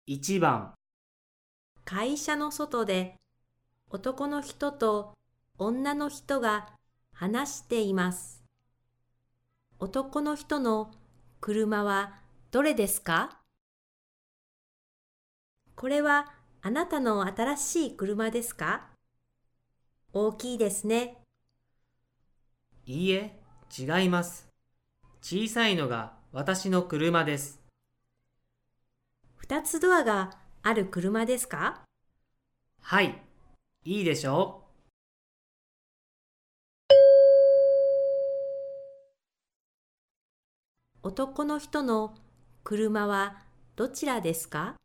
1番、 会社の外で男の人と女の人が話しています。男の人の車はどれですか？これはあなたの新しい車ですか？大きいですね。 いいえ、違います。小さいのが私の車です。 2つドアがある車ですか？ はい、いいでしょう。 男の人の車はどちらですか？